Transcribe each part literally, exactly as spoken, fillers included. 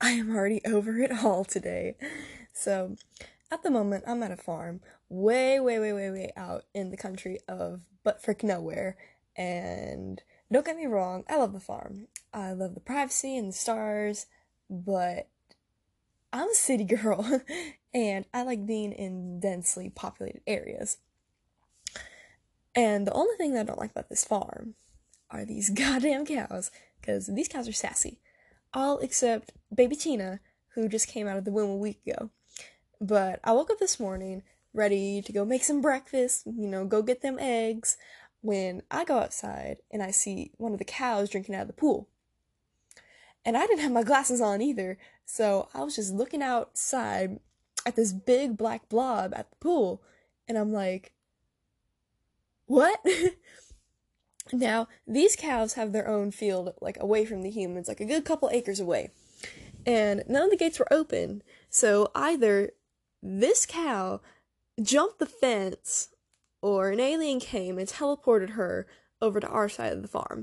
I am already over it all today. So, at the moment, I'm at a farm way, way, way, way, way out in the country of butt frick nowhere. And don't get me wrong, I love the farm. I love the privacy and the stars, but I'm a city girl, and I like being in densely populated areas. And the only thing that I don't like about this farm are these goddamn cows, because these cows are sassy. All except baby Tina, who just came out of the womb a week ago. But I woke up this morning ready to go make some breakfast, you know, go get them eggs, when I go outside and I see one of the cows drinking out of the pool. And I didn't have my glasses on either, so I was just looking outside at this big black blob at the pool, and I'm like, what? Now, these cows have their own field, like, away from the humans, like a good couple acres away. And none of the gates were open, so either this cow jumped the fence, or an alien came and teleported her over to our side of the farm.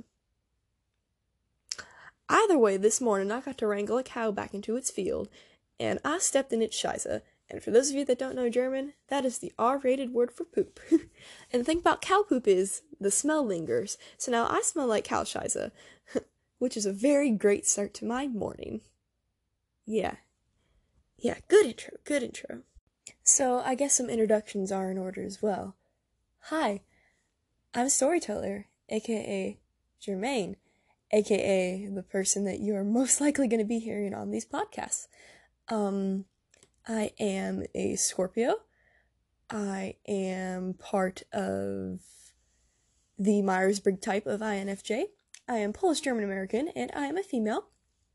Either way, this morning I got to wrangle a cow back into its field, and I stepped in its Scheiße. And for those of you that don't know German, that is the R-rated word for poop. And the thing about cow poop is, the smell lingers. So now I smell like cow Scheiße, which is a very great start to my morning. Yeah. Yeah, good intro, good intro. So I guess some introductions are in order as well. Hi, I'm a storyteller, aka Jermaine, aka the person that you are most likely going to be hearing on these podcasts. Um... I am a Scorpio. I am part of the Myers-Briggs type of I N F J. I am Polish-German-American, and I am a female.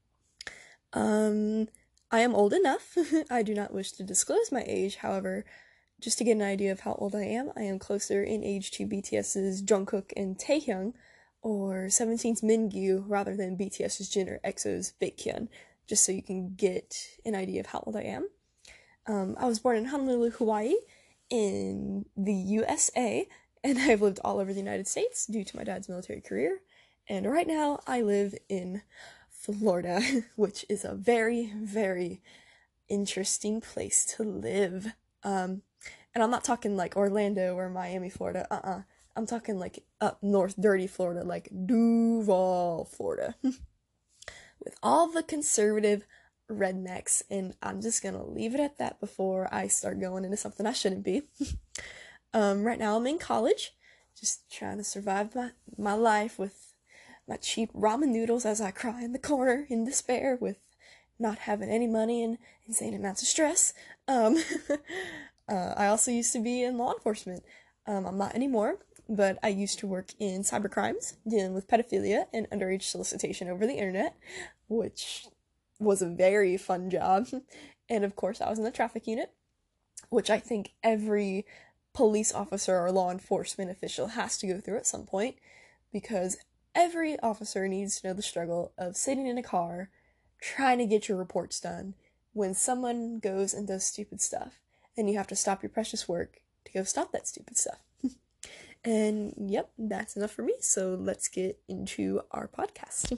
Um, I am old enough. I do not wish to disclose my age, however, just to get an idea of how old I am, I am closer in age to BTS's Jungkook and Taehyung, or seventeen's Mingyu, rather than BTS's Jin or EXO's Baekhyun, just so you can get an idea of how old I am. Um, I was born in Honolulu, Hawaii, in the U S A, and I've lived all over the United States due to my dad's military career, and right now I live in Florida, which is a very, very interesting place to live. Um, and I'm not talking like Orlando or Miami, Florida, uh-uh. I'm talking like up north, dirty Florida, like Duval, Florida, with all the conservative rednecks, and I'm just gonna leave it at that before I start going into something I shouldn't be. um, right now I'm in college, just trying to survive my, my life with my cheap ramen noodles as I cry in the corner in despair with not having any money and insane amounts of stress. Um, uh, I also used to be in law enforcement. Um, I'm not anymore, but I used to work in cybercrimes, dealing with pedophilia and underage solicitation over the internet, which was a very fun job. And of course I was in the traffic unit, which I think every police officer or law enforcement official has to go through at some point, because every officer needs to know the struggle of sitting in a car trying to get your reports done when someone goes and does stupid stuff, and you have to stop your precious work to go stop that stupid stuff. And yep, that's enough for me, so let's get into our podcast.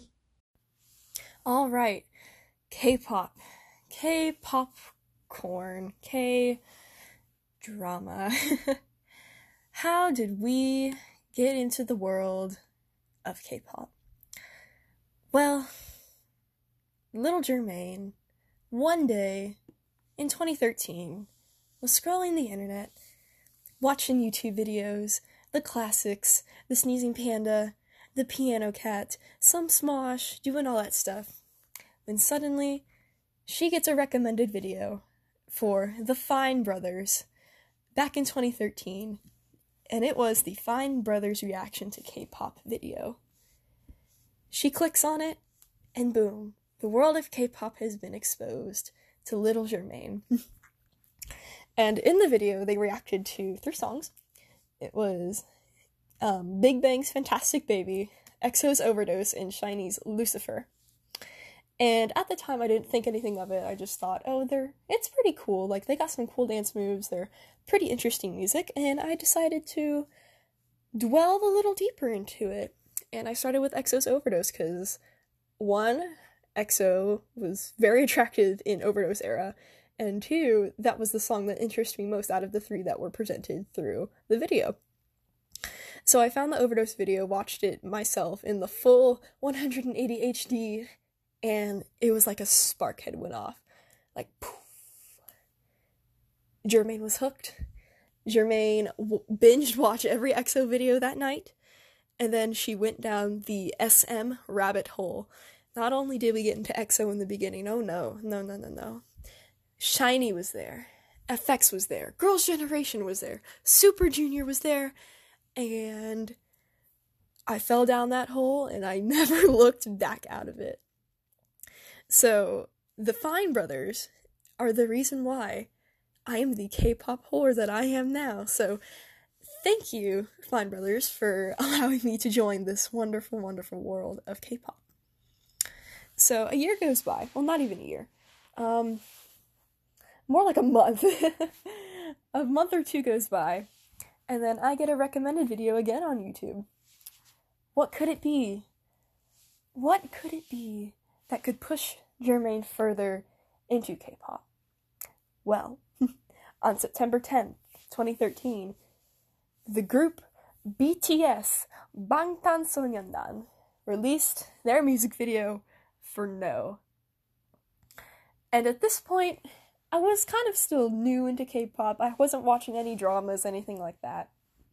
All right. K-pop, K-popcorn, K-drama. How did we get into the world of K-pop? Well, little Jermaine, one day in twenty thirteen, was scrolling the internet, watching YouTube videos, the classics, the sneezing panda, the piano cat, some Smosh, doing all that stuff. When suddenly, she gets a recommended video for the Fine Brothers back in twenty thirteen, and it was the Fine Brothers reaction to K-pop video. She clicks on it, and boom, the world of K-pop has been exposed to little Jermaine. And in the video, they reacted to three songs. It was um, Big Bang's Fantastic Baby, EXO's Overdose, and SHINee's Lucifer. And at the time, I didn't think anything of it. I just thought, oh, they're, it's pretty cool. Like, they got some cool dance moves. They're pretty interesting music. And I decided to delve a little deeper into it. And I started with EXO's Overdose because, one, EXO was very attractive in Overdose era, and two, that was the song that interested me most out of the three that were presented through the video. So I found the Overdose video, watched it myself in the full one hundred eighty H D, and it was like a spark had went off. Like, poof. Jermaine was hooked. Jermaine w- binged watched every EXO video that night, and then she went down the S M rabbit hole. Not only did we get into EXO in the beginning, oh no, no, no, no, no. SHINee was there, F X was there, Girls' Generation was there, Super Junior was there, and I fell down that hole and I never looked back out of it. So, the Fine Brothers are the reason why I am the K-pop whore that I am now. So, thank you, Fine Brothers, for allowing me to join this wonderful, wonderful world of K-pop. So, a year goes by. Well, not even a year. Um, more like a month. A month or two goes by, and then I get a recommended video again on YouTube. What could it be? What could it be that could push Jermaine further into K-pop? Well, on September tenth, twenty thirteen, the group B T S, Bangtansonyondan, released their music video for No. And at this point, I was kind of still new into K-pop. I wasn't watching any dramas, anything like that.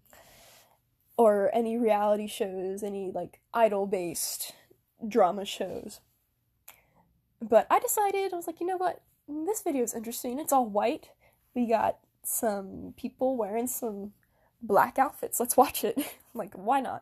Or any reality shows, any, like, idol-based drama shows. But I decided, I was like, you know what? This video is interesting. It's all white. We got some people wearing some black outfits. Let's watch it. Like, why not?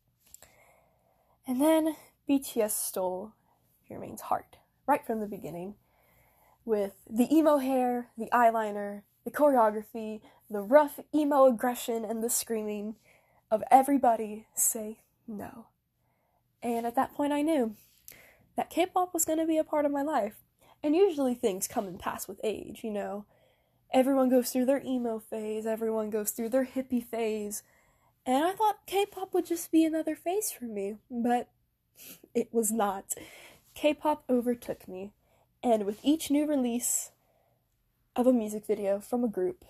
And then B T S stole Jermaine's heart right from the beginning with the emo hair, the eyeliner, the choreography, the rough emo aggression, and the screaming of everybody say no. And at that point I knew that K-pop was going to be a part of my life. And usually things come and pass with age, you know. Everyone goes through their emo phase, everyone goes through their hippie phase, and I thought K-pop would just be another phase for me, but it was not. K-pop overtook me, and with each new release of a music video from a group,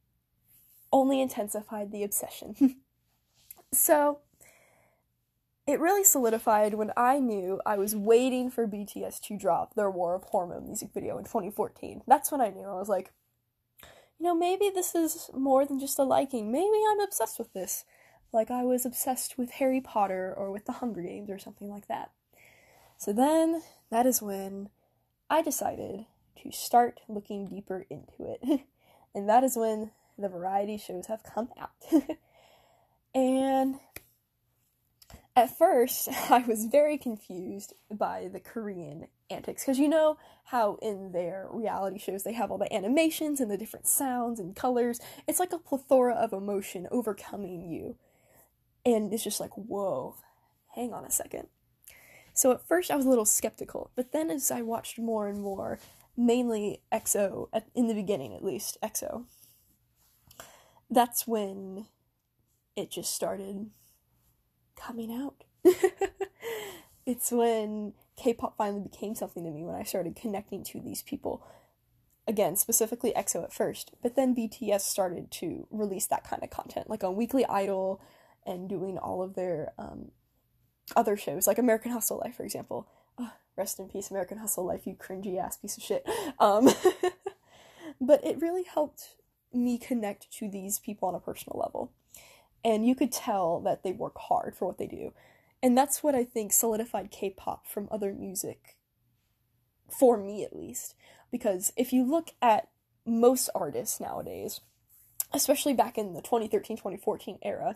only intensified the obsession. So, it really solidified when I knew I was waiting for B T S to drop their War of Hormone music video in twenty fourteen. That's when I knew. I was like, you know, maybe this is more than just a liking. Maybe I'm obsessed with this. Like I was obsessed with Harry Potter or with the Hunger Games or something like that. So then, that is when I decided to start looking deeper into it. And that is when the variety shows have come out. And at first, I was very confused by the Korean antics, because you know how in their reality shows they have all the animations and the different sounds and colors. It's like a plethora of emotion overcoming you. And it's just like, whoa, hang on a second. So at first I was a little skeptical, but then as I watched more and more, mainly EXO, at, in the beginning at least, EXO, that's when it just started coming out. It's when K-pop finally became something to me, when I started connecting to these people. Again, specifically EXO at first, but then B T S started to release that kind of content, like on Weekly Idol, and doing all of their um, other shows, like American Hustle Life, for example. Oh, rest in peace, American Hustle Life, you cringy ass piece of shit. Um, but it really helped me connect to these people on a personal level. And you could tell that they work hard for what they do. And that's what I think solidified K-pop from other music, for me at least. Because if you look at most artists nowadays, especially back in the twenty thirteen twenty fourteen era,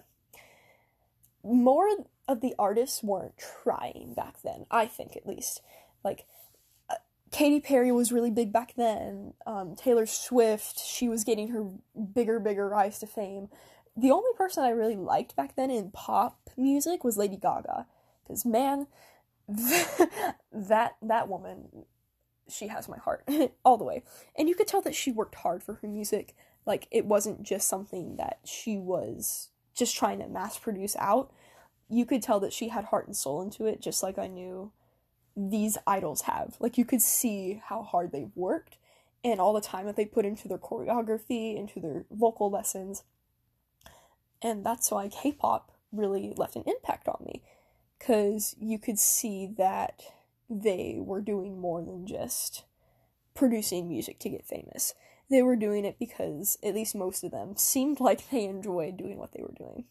more of the artists weren't trying back then, I think at least. Like, uh, Katy Perry was really big back then. Um, Taylor Swift, she was getting her bigger, bigger rise to fame. The only person I really liked back then in pop music was Lady Gaga. Because, man, that that woman, she has my heart all the way. And you could tell that she worked hard for her music. Like, it wasn't just something that she was just trying to mass produce out. You could tell that she had heart and soul into it, just like I knew these idols have. Like, you could see how hard they've worked and all the time that they put into their choreography, into their vocal lessons. And that's why K-pop really left an impact on me, because you could see that they were doing more than just producing music to get famous. They were doing it because, at least most of them, seemed like they enjoyed doing what they were doing.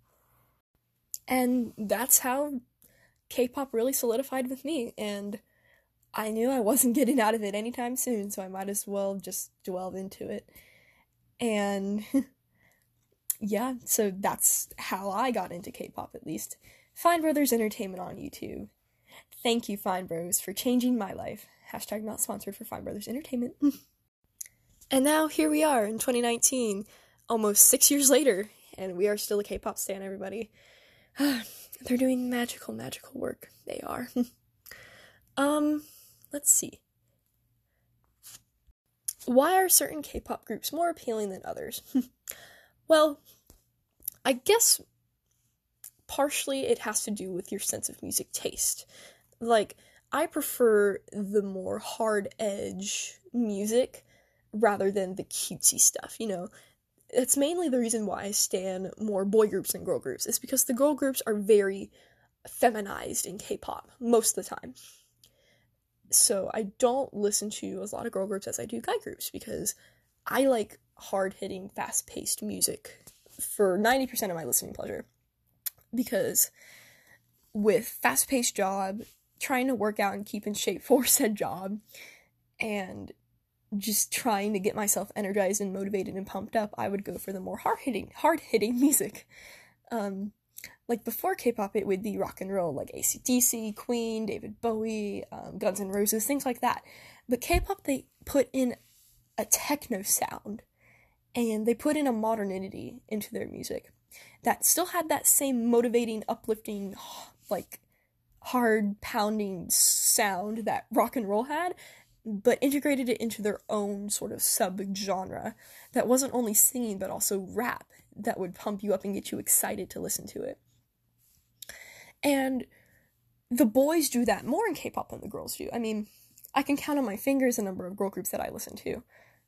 And that's how K-pop really solidified with me, and I knew I wasn't getting out of it anytime soon, so I might as well just delve into it. And yeah, so that's how I got into K-pop, at least. Fine Brothers Entertainment on YouTube. Thank you, Fine Bros, for changing my life. Hashtag not sponsored for Fine Brothers Entertainment. And now, here we are in twenty nineteen, almost six years later, and we are still a K-pop stan, everybody. They're doing magical, magical work. They are. um, let's see. Why are certain K-pop groups more appealing than others? Well, I guess partially it has to do with your sense of music taste. Like, I prefer the more hard-edge music rather than the cutesy stuff, you know? It's mainly the reason why I stan more boy groups than girl groups, is because the girl groups are very feminized in K-pop, most of the time. So I don't listen to as lot of girl groups as I do guy groups, because I like hard-hitting, fast-paced music for ninety percent of my listening pleasure. Because with fast-paced job, trying to work out and keep in shape for said job, and just trying to get myself energized and motivated and pumped up, I would go for the more hard-hitting, hard-hitting music. Um, like before K-pop, it would be rock and roll, like A C D C, Queen, David Bowie, um, Guns N' Roses, things like that. But K-pop, they put in a techno sound, and they put in a modernity into their music that still had that same motivating, uplifting, like, hard-pounding sound that rock and roll had, but integrated it into their own sort of sub-genre that wasn't only singing, but also rap that would pump you up and get you excited to listen to it. And the boys do that more in K-pop than the girls do. I mean, I can count on my fingers the number of girl groups that I listen to.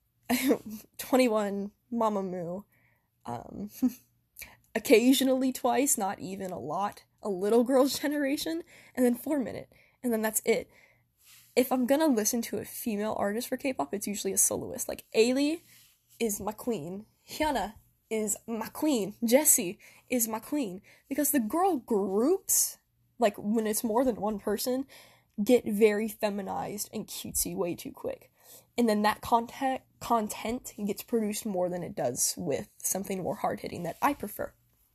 twenty-one, Mamamoo, um, occasionally Twice, not even a lot, a Little Girls' Generation, and then four minute, and then that's it. If I'm gonna listen to a female artist for K-pop, it's usually a soloist. Like, Ailee is my queen, Hyuna is my queen, Jessie is my queen, because the girl groups, like, when it's more than one person, get very feminized and cutesy way too quick. And then that content, content gets produced more than it does with something more hard-hitting that I prefer.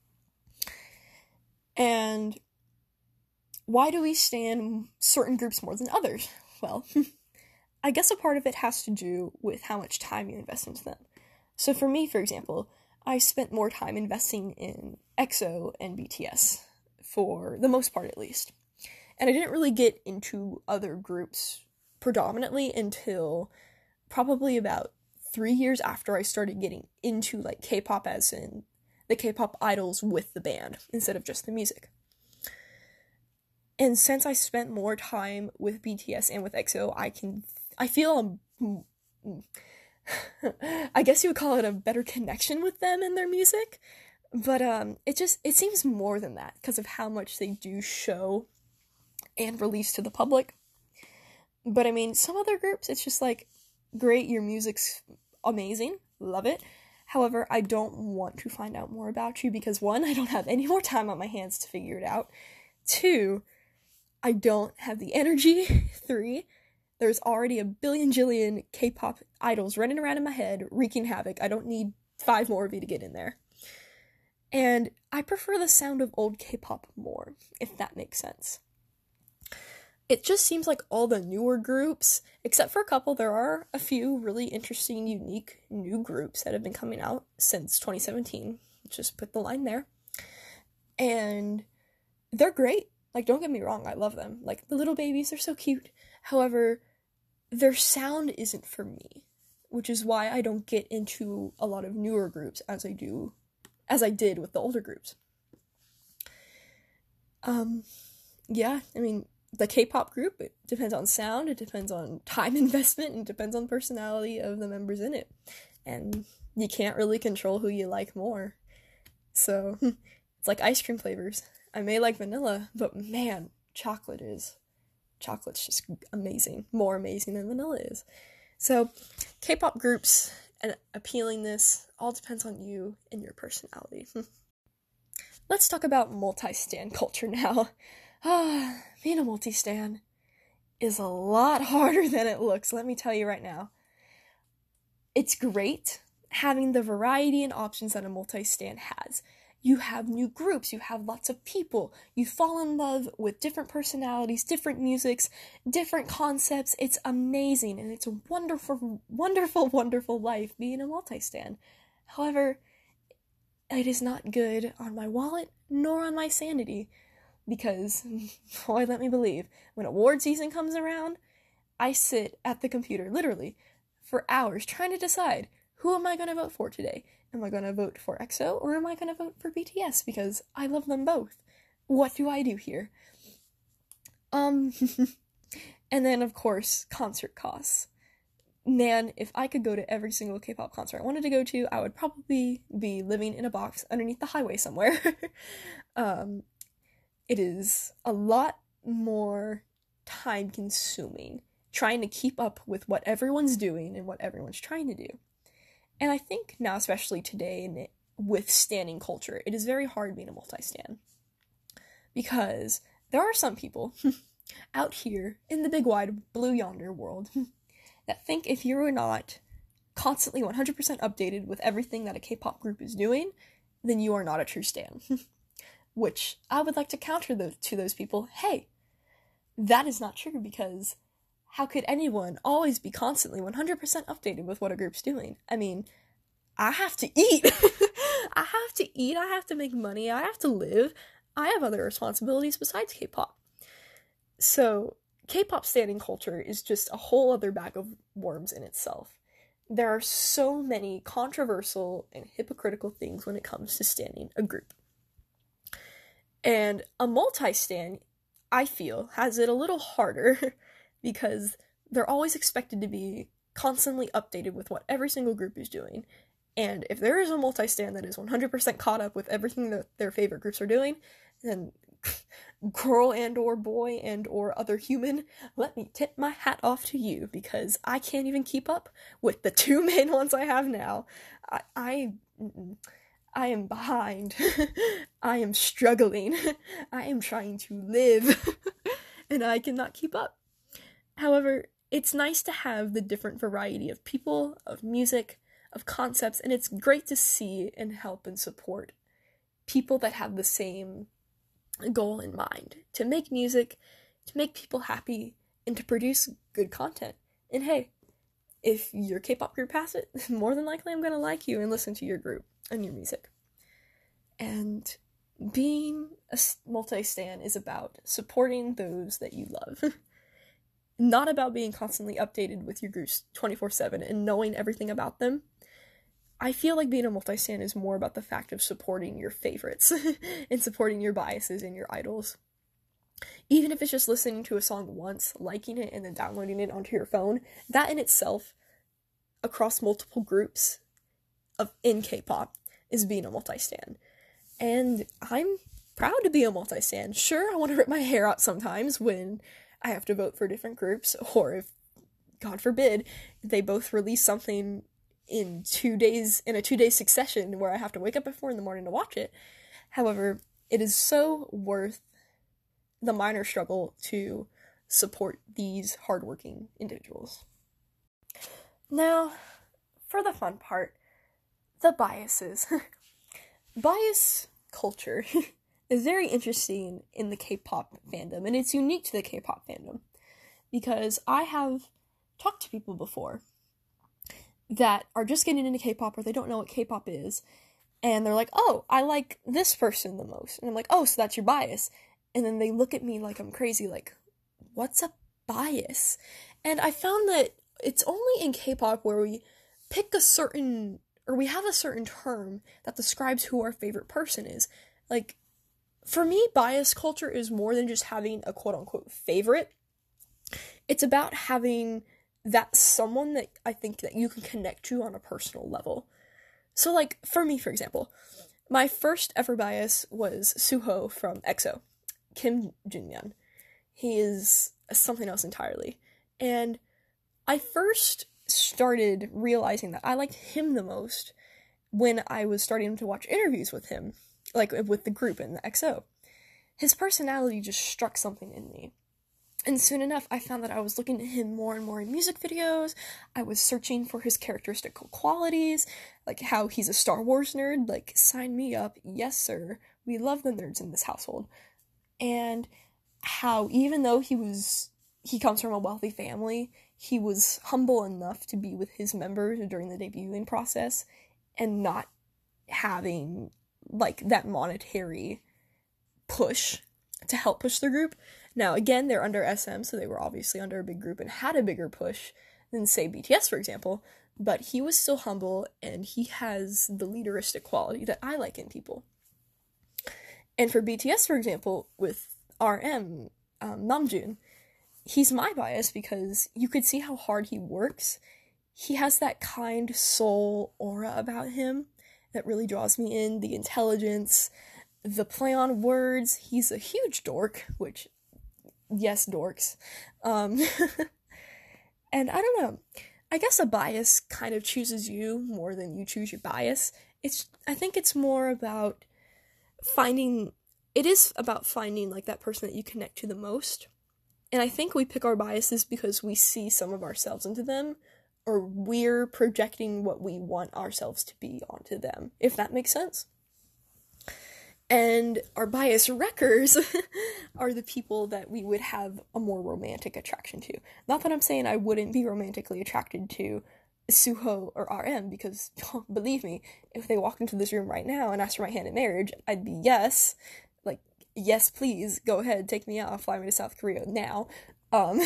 And why do we stan certain groups more than others? Well, I guess a part of it has to do with how much time you invest into them. So for me, for example, I spent more time investing in EXO and B T S, for the most part at least. And I didn't really get into other groups predominantly until probably about three years after I started getting into, like, K-pop, as in the K-pop idols with the band, instead of just the music. And since I spent more time with B T S and with EXO, I can, I feel, um, I guess you would call it a better connection with them and their music, but, um, it just, it seems more than that, because of how much they do show and release to the public. But, I mean, some other groups, it's just like, great, your music's amazing, love it. However, I don't want to find out more about you because, one, I don't have any more time on my hands to figure it out. Two, I don't have the energy. Three, there's already a billion jillion K-pop idols running around in my head, wreaking havoc. I don't need five more of you to get in there. And I prefer the sound of old K-pop more, if that makes sense. It just seems like all the newer groups, except for a couple, there are a few really interesting, unique new groups that have been coming out since twenty seventeen. Just put the line there. And they're great. Like, don't get me wrong, I love them. Like, the little babies, they're so cute. However, their sound isn't for me, which is why I don't get into a lot of newer groups as I do, as I did with the older groups. Um, yeah, I mean, the K-pop group, it depends on sound, it depends on time investment, and it depends on personality of the members in it. And you can't really control who you like more. So, it's like ice cream flavors. I may like vanilla, but man, chocolate is, chocolate's just amazing. More amazing than vanilla is. So, K-pop groups and appealingness all depends on you and your personality. Let's talk about multi-stan culture now. Ah, being a multi-stan is a lot harder than it looks, let me tell you right now. It's great having the variety and options that a multi-stan has. You have new groups, you have lots of people, you fall in love with different personalities, different musics, different concepts. It's amazing, and it's a wonderful, wonderful, wonderful life being a multi-stan. However, it is not good on my wallet nor on my sanity, because, boy, let me believe, when award season comes around, I sit at the computer, literally, for hours trying to decide, who am I going to vote for today? Am I going to vote for E X O, or am I going to vote for B T S, because I love them both? What do I do here? Um, and then, of course, concert costs. Man, if I could go to every single K-pop concert I wanted to go to, I would probably be living in a box underneath the highway somewhere. um, it is a lot more time-consuming trying to keep up with what everyone's doing and what everyone's trying to do. And I think now, especially today, and with standing culture, it is very hard being a multi-stan. Because there are some people out here in the big wide blue yonder world that think if you're not constantly one hundred percent updated with everything that a K-pop group is doing, then you are not a true stan. Which I would like to counter those, to those people, hey, that is not true, because how could anyone always be constantly one hundred percent updated with what a group's doing? I mean, I have to eat. I have to eat. I have to make money. I have to live. I have other responsibilities besides K-pop. So, K-pop standing culture is just a whole other bag of worms in itself. There are so many controversial and hypocritical things when it comes to standing a group. And a multi-stan, I feel, has it a little harder because they're always expected to be constantly updated with what every single group is doing. And if there is a multi-stan that is one hundred percent caught up with everything that their favorite groups are doing, then girl and or boy and or other human, let me tip my hat off to you, because I can't even keep up with the two main ones I have now. I, I, I am behind. I am struggling. I am trying to live, and I cannot keep up. However, it's nice to have the different variety of people, of music, of concepts, and it's great to see and help and support people that have the same goal in mind, to make music, to make people happy, and to produce good content. And hey, if your K-pop group has it, more than likely I'm gonna like you and listen to your group and your music. And being a multi-stan is about supporting those that you love. Not about being constantly updated with your groups twenty-four seven and knowing everything about them. I feel like being a multi-stan is more about the fact of supporting your favorites and supporting your biases and your idols. Even if it's just listening to a song once, liking it, and then downloading it onto your phone, that in itself, across multiple groups of in K-pop, is being a multi-stan. And I'm proud to be a multi-stan. Sure, I want to rip my hair out sometimes when I have to vote for different groups, or if, God forbid, they both release something in two days, in a two-day succession where I have to wake up at four in the morning to watch it. However, it is so worth the minor struggle to support these hardworking individuals. Now, for the fun part, the biases. Bias culture is very interesting in the K-pop fandom, and it's unique to the K-pop fandom, because I have talked to people before that are just getting into K-pop, or they don't know what K-pop is, and they're like, oh, I like this person the most, and I'm like, oh, so that's your bias, and then they look at me like I'm crazy, like, what's a bias? And I found that it's only in K-pop where we pick a certain, or we have a certain term that describes who our favorite person is. Like, for me, bias culture is more than just having a quote-unquote favorite. It's about having that someone that I think that you can connect to on a personal level. So, like, for me, for example, my first ever bias was Suho from EXO, Kim Junmyeon. He is something else entirely. And I first started realizing that I liked him the most when I was starting to watch interviews with him, like with the group in the X O. His personality just struck something in me. And soon enough, I found that I was looking at him more and more in music videos. I was searching for his characteristical qualities, like how he's a Star Wars nerd. Like, sign me up. Yes, sir. We love the nerds in this household. And how even though he was, he comes from a wealthy family, he was humble enough to be with his members during the debuting process and not having, like, that monetary push to help push the group. Now, again, they're under S M, so they were obviously under a big group and had a bigger push than, say, B T S, for example, but he was still humble, and he has the leaderistic quality that I like in people. And for B T S, for example, with R M, um, Namjoon, he's my bias because you could see how hard he works. He has that kind soul aura about him that really draws me in, the intelligence, the play on words. He's a huge dork, which, yes, dorks. Um, and I don't know, I guess a bias kind of chooses you more than you choose your bias. It's, I think it's more about finding, it is about finding, like, that person that you connect to the most. And I think we pick our biases because we see some of ourselves into them, or we're projecting what we want ourselves to be onto them, if that makes sense. And our bias wreckers are the people that we would have a more romantic attraction to. Not that I'm saying I wouldn't be romantically attracted to Suho or R M, because, believe me, if they walked into this room right now and asked for my hand in marriage, I'd be yes. Like, yes, please, go ahead, take me out, fly me to South Korea now. Um,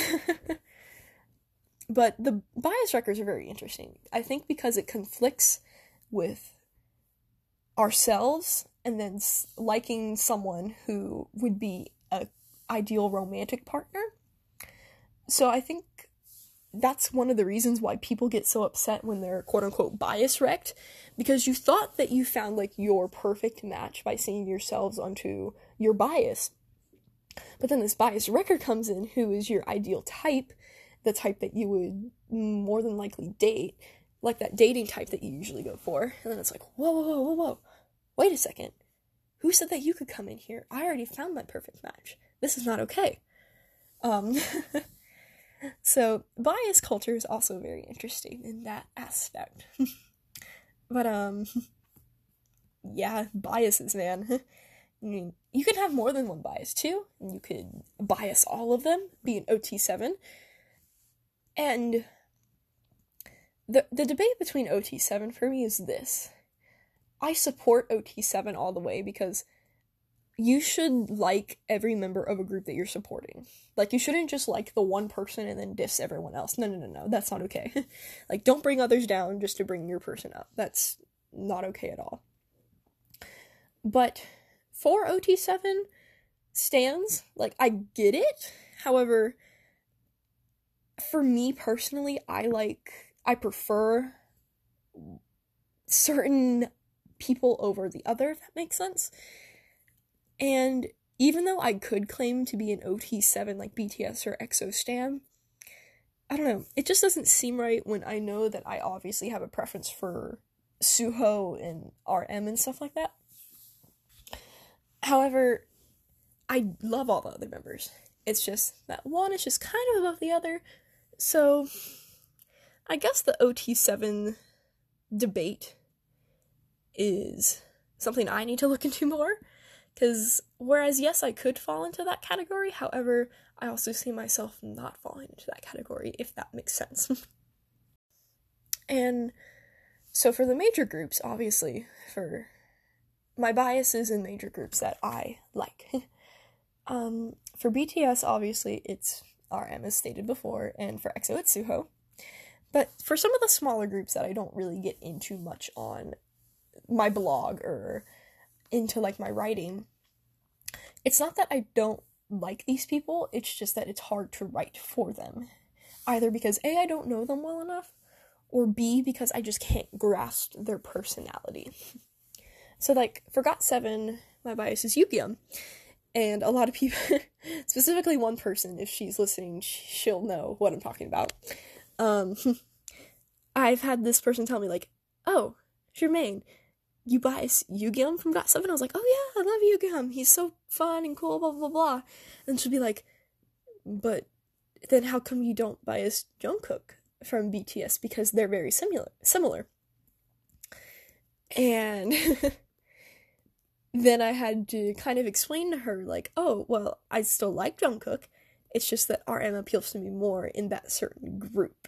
but the bias wreckers are very interesting. I think because it conflicts with ourselves, and then liking someone who would be a ideal romantic partner. So I think that's one of the reasons why people get so upset when they're quote-unquote bias wrecked, because you thought that you found, like, your perfect match by seeing yourselves onto your bias. But then this bias wrecker comes in, who is your ideal type, the type that you would more than likely date, like that dating type that you usually go for. And then it's like, whoa, whoa, whoa, whoa, whoa. Wait a second. Who said that you could come in here? I already found my perfect match. This is not okay. Um, so bias culture is also very interesting in that aspect. But, um, yeah, biases, man. I mean, you can have more than one bias, too. You could bias all of them, be an O T seven. And the, the debate between O T seven for me is this. I support O T seven all the way because you should like every member of a group that you're supporting. Like, you shouldn't just like the one person and then diss everyone else. No, no, no, no. That's not okay. Like, don't bring others down just to bring your person up. That's not okay at all. But for O T seven stands, like, I get it. However, for me personally, I like, I prefer certain people over the other, if that makes sense. And even though I could claim to be an O T seven like B T S or EXO stan, I don't know, it just doesn't seem right when I know that I obviously have a preference for Suho and R M and stuff like that. However, I love all the other members. It's just that one is just kind of above the other. So I guess the O T seven debate is something I need to look into more, because whereas yes, I could fall into that category, however, I also see myself not falling into that category, if that makes sense. And so for the major groups, obviously, for my biases in major groups that I like, um, for B T S, obviously, it's R M, as stated before, and for EXO, it's Suho. But for some of the smaller groups that I don't really get into much on my blog or into, like, my writing, it's not that I don't like these people, it's just that it's hard to write for them. Either because A, I don't know them well enough, or B, because I just can't grasp their personality. So, like, for got seven, my bias is Yukiyum. And a lot of people, specifically one person, if she's listening, she'll know what I'm talking about. Um, I've had this person tell me, like, oh, Jermaine, you bias Yukiyum from got seven? I was like, oh yeah, I love Yukiyum. He's so fun and cool, blah, blah, blah. And she'll be like, but then how come you don't bias Jungkook from B T S? Because they're very similar. similar. And then I had to kind of explain to her, like, oh, well, I still like Jungkook. It's just that R M appeals to me more in that certain group.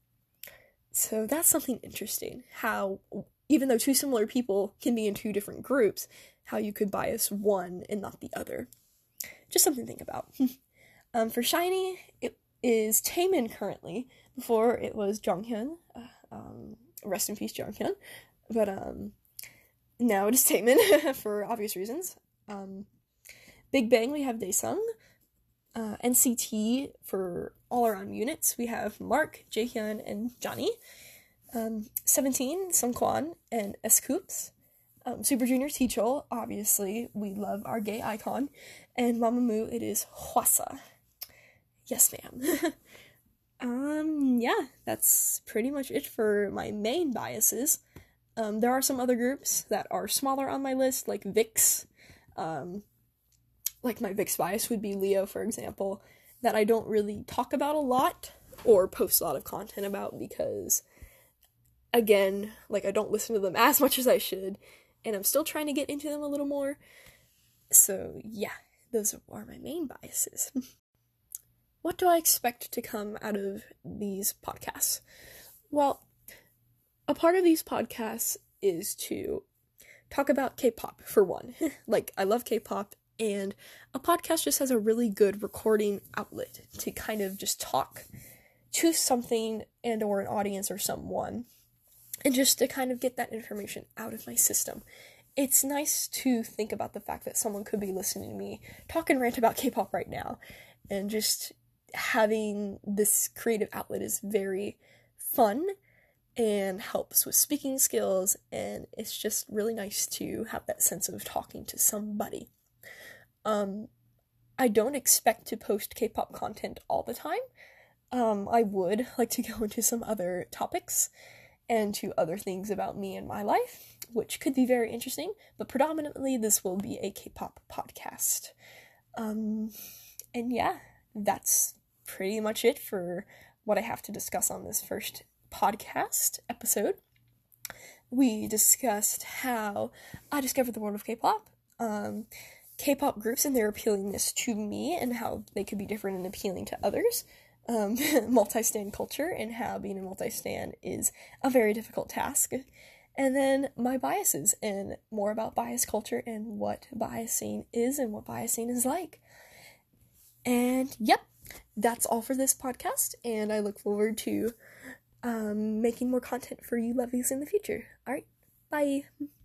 So that's something interesting. How, even though two similar people can be in two different groups, how you could bias one and not the other. Just something to think about. um, for SHINee, it is Taemin currently. Before, it was Jonghyun. Uh, um, rest in peace, Jonghyun. But, um... now it is Taemin, for obvious reasons. Um, Big Bang, we have Daesung. Uh, N C T, for all-around units, we have Mark, Jaehyun, and Johnny. Um, seventeen, Sungkwan, and S-Coups. Um, Super Junior, Teachol, obviously, we love our gay icon. And Mamamoo, it is Hwasa. Yes, ma'am. um, yeah, that's pretty much it for my main biases. Um, there are some other groups that are smaller on my list, like VIX. Um, like my VIX bias would be Leo, for example, that I don't really talk about a lot or post a lot of content about because, again, like I don't listen to them as much as I should, and I'm still trying to get into them a little more. So yeah, those are my main biases. What do I expect to come out of these podcasts? Well, a part of these podcasts is to talk about K-pop, for one. Like, I love K-pop, and a podcast just has a really good recording outlet to kind of just talk to something and or an audience or someone, and just to kind of get that information out of my system. It's nice to think about the fact that someone could be listening to me talk and rant about K-pop right now, and just having this creative outlet is very fun and helps with speaking skills, and it's just really nice to have that sense of talking to somebody. Um, I don't expect to post K-pop content all the time. Um, I would like to go into some other topics and to other things about me and my life, which could be very interesting, but predominantly this will be a K-pop podcast. Um, and yeah, that's pretty much it for what I have to discuss on this first podcast episode. We discussed how I discovered the world of K-pop, um, K-pop groups and their appealingness to me, and how they could be different and appealing to others, um, multi-stan culture, and how being a multi-stan is a very difficult task, and then my biases, and more about bias culture, and what biasing is, and what biasing is like. And yep, that's all for this podcast, and I look forward to Um, making more content for you lovies in the future. Alright, bye!